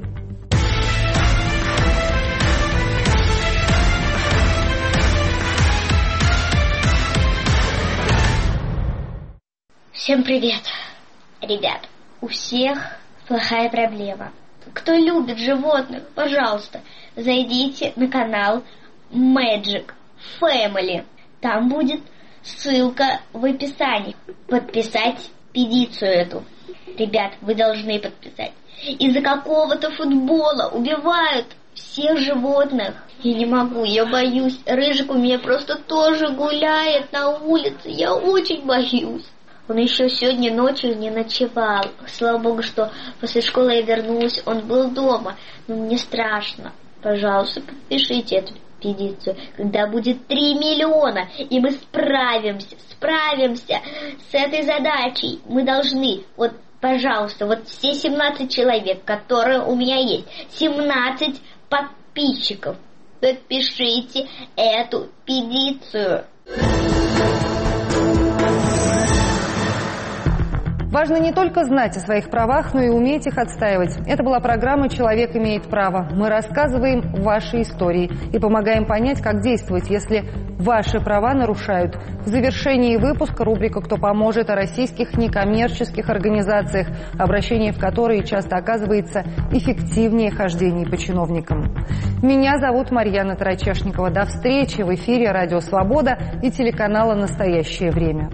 Всем привет, ребят. У всех плохая проблема. Кто любит животных, пожалуйста, зайдите на канал Magic Family. Там будет ссылка в описании. Подписать петицию эту. Ребят, вы должны подписать. Из-за какого-то футбола убивают всех животных. Я не могу, я боюсь. Рыжик у меня просто тоже гуляет на улице. Я очень боюсь. Он еще сегодня ночью не ночевал. Слава богу, что после школы я вернулась, он был дома. Но мне страшно. Пожалуйста, подпишите эту петицию. Когда будет 3 миллиона, и мы справимся с этой задачей. Мы должны, вот, пожалуйста, вот все 17 человек, которые у меня есть, 17 подписчиков, подпишите эту петицию. Важно не только знать о своих правах, но и уметь их отстаивать. Это была программа «Человек имеет право». Мы рассказываем ваши истории и помогаем понять, как действовать, если ваши права нарушают. В завершении выпуска рубрика «Кто поможет» о российских некоммерческих организациях, обращение в которые часто оказывается эффективнее хождений по чиновникам. Меня зовут Марьяна Тарачешникова. До встречи в эфире «Радио Свобода» и телеканала «Настоящее время».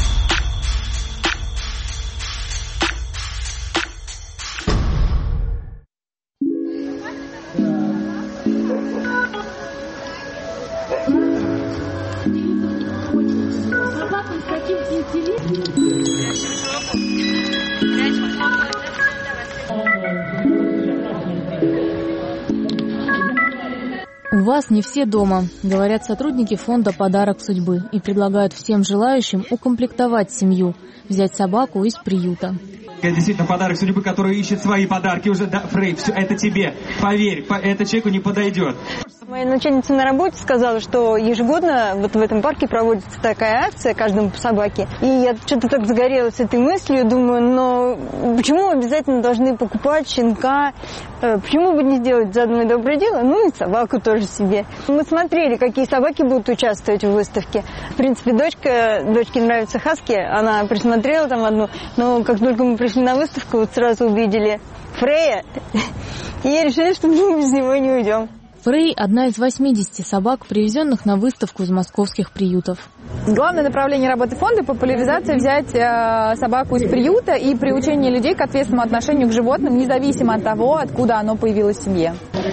У вас не все дома, говорят сотрудники фонда «Подарок судьбы» и предлагают всем желающим укомплектовать семью, взять собаку из приюта. Это действительно подарок судьбы, который ищет свои подарки уже. Да, Фрей, все это тебе. Поверь, это человеку не подойдет. Моя начальница на работе сказала, что ежегодно вот в этом парке проводится такая акция каждому по собаке. И я что-то так загорелась этой мыслью, думаю, но почему обязательно должны покупать щенка? Почему бы не сделать заодно и доброе дело? Ну и собаку тоже себе. Мы смотрели, какие собаки будут участвовать в выставке. В принципе, дочке нравится хаски, она присмотрела там одну, но как только мы пришли на выставку, вот сразу увидели Фрея, и решили, что мы без него не уйдем. Фрей – одна из 80 собак, привезенных на выставку из московских приютов. Главное направление работы фонда – популяризация, взять собаку из приюта и приучение людей к ответственному отношению к животным, независимо от того, откуда оно появилось в семье.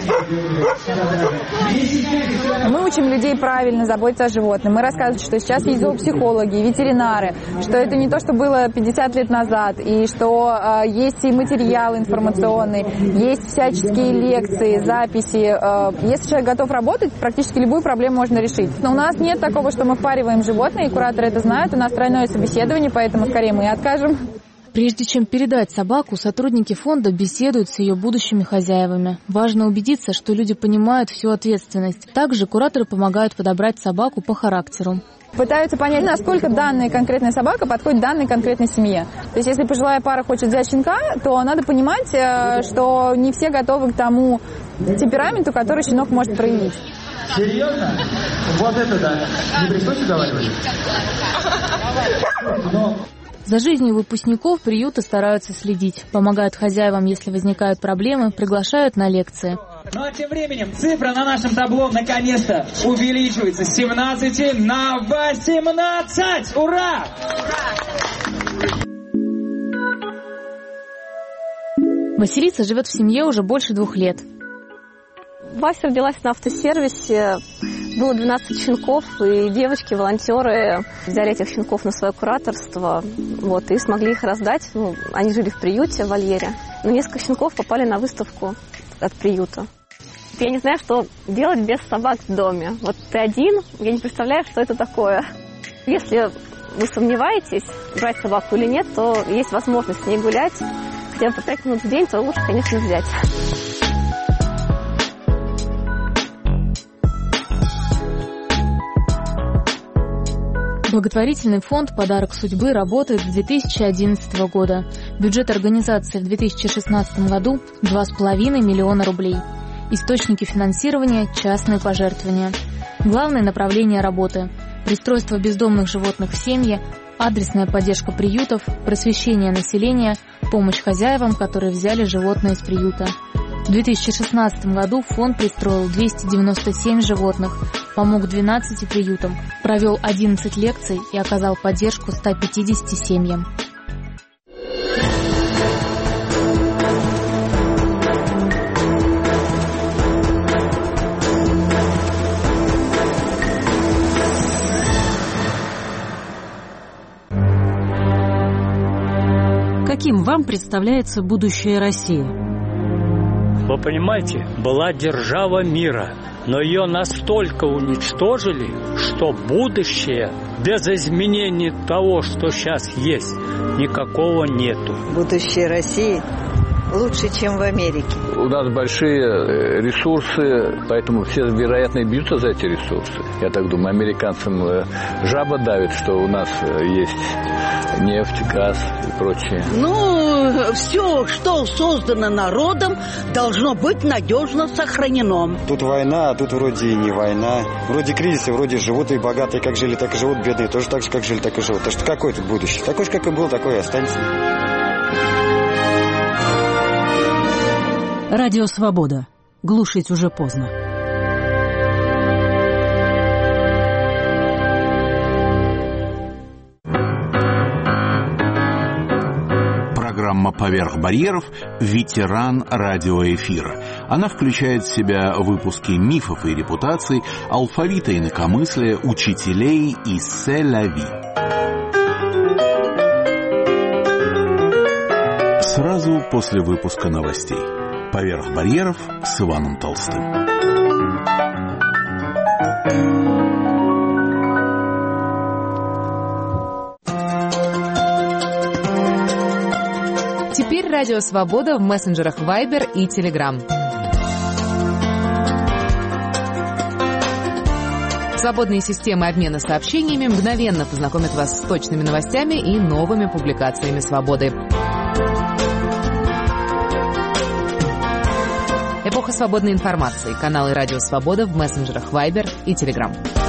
Мы учим людей правильно заботиться о животных. Мы рассказываем, что сейчас есть зоопсихологи, ветеринары, что это не то, что было 50 лет назад, и что есть и материал информационный, есть всяческие лекции, записи. Если человек готов работать, практически любую проблему можно решить. Но у нас нет такого, что мы впариваем животные, и кураторы это знают. У нас тройное собеседование, поэтому скорее мы откажем. Прежде чем передать собаку, сотрудники фонда беседуют с ее будущими хозяевами. Важно убедиться, что люди понимают всю ответственность. Также кураторы помогают подобрать собаку по характеру. Пытаются понять, насколько данная конкретная собака подходит данной конкретной семье. То есть, если пожилая пара хочет взять щенка, то надо понимать, что не все готовы к тому темпераменту, который щенок может проявить. Серьезно? Вот это да. Не пришлось уговаривать? За жизнью выпускников приюта стараются следить. Помогают хозяевам, если возникают проблемы, приглашают на лекции. Ну а тем временем цифра на нашем табло наконец-то увеличивается с 17 на 18! Ура! Василиса живет в семье уже больше 2 лет. Вася родилась на автосервисе, было 12 щенков, и девочки, волонтеры взяли этих щенков на свое кураторство, вот, и смогли их раздать. Ну, они жили в приюте, в вольере. Но несколько щенков попали на выставку от приюта. Я не знаю, что делать без собак в доме. Вот ты один, я не представляю, что это такое. Если вы сомневаетесь, брать собаку или нет, то есть возможность с ней гулять. Хотя бы по 5 минут в день, то лучше, конечно, взять. Благотворительный фонд «Подарок судьбы» работает с 2011 года. Бюджет организации в 2016 году – 2,5 миллиона рублей. Источники финансирования – частные пожертвования. Главное направление работы – пристройство бездомных животных в семьи, адресная поддержка приютов, просвещение населения, помощь хозяевам, которые взяли животное из приюта. В 2016 году фонд пристроил 297 животных, помог 12 приютам, провел 11 лекций и оказал поддержку 150 семьям. Каким вам представляется будущее России? Вы понимаете, была держава мира, но ее настолько уничтожили, что будущее без изменений того, что сейчас есть, никакого нету. Будущее России лучше, чем в Америке. У нас большие ресурсы, поэтому все, вероятно, и бьются за эти ресурсы. Я так думаю, американцам жаба давит, что у нас есть нефть, газ и прочее. Ну, все, что создано народом, должно быть надежно сохранено. Тут война, а тут вроде и не война. Вроде кризис, вроде живут и богатые как жили, так и живут, бедные тоже так же, как жили, так и живут. Так что какое тут будущее? Такое же, как и был, такое и останется. Радио «Свобода». Глушить уже поздно. Программа «Поверх барьеров» – ветеран радиоэфира. Она включает в себя выпуски мифов и репутаций, алфавита инакомыслия, учителей и «се-ля-ви». Сразу после выпуска новостей. «Поверх барьеров» с Иваном Толстым. Теперь Радио Свобода в мессенджерах Viber и Telegram. Свободные системы обмена сообщениями мгновенно познакомят вас с точными новостями и новыми публикациями Свободы. Эпоха свободной информации. Каналы Радио Свобода в мессенджерах Viber и Telegram.